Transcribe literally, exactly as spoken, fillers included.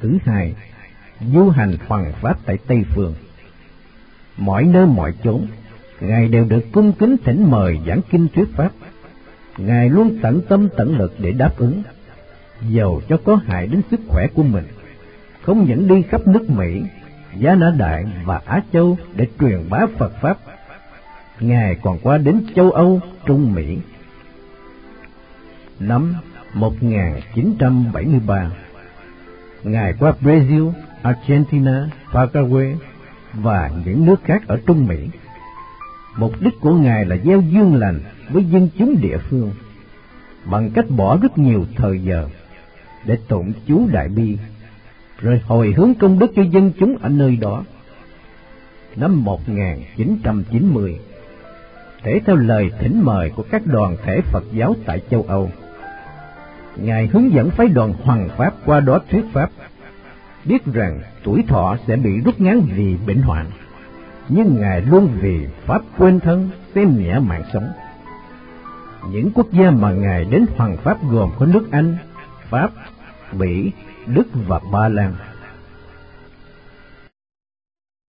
Thứ hai, du hành hoằng pháp tại Tây Phương. Mọi nơi mọi chốn, Ngài đều được cung kính thỉnh mời giảng kinh thuyết pháp. Ngài luôn tận tâm tận lực để đáp ứng, dầu cho có hại đến sức khỏe của mình. Không những đi khắp nước Mỹ, Gia Na Đại và Á Châu để truyền bá Phật pháp, Ngài còn qua đến châu Âu, Trung Mỹ. Năm một nghìn chín trăm bảy mươi ba, Ngài qua Brazil, Argentina, Paraguay và những nước khác ở Trung Mỹ. Mục đích của Ngài là gieo duyên lành với dân chúng địa phương, bằng cách bỏ rất nhiều thời giờ để tụng chú Đại Bi, rồi hồi hướng công đức cho dân chúng ở nơi đó. Năm một nghìn chín trăm chín mươi, thể theo lời thỉnh mời của các đoàn thể Phật giáo tại châu Âu, Ngài hướng dẫn phái đoàn Hoằng Pháp qua đó thuyết pháp, biết rằng tuổi thọ sẽ bị rút ngắn vì bệnh hoạn, nhưng Ngài luôn vì pháp quên thân, xem nhẹ mạng sống. Những quốc gia mà Ngài đến Hoằng Pháp gồm có nước Anh, Pháp, Mỹ, Đức và Ba Lan.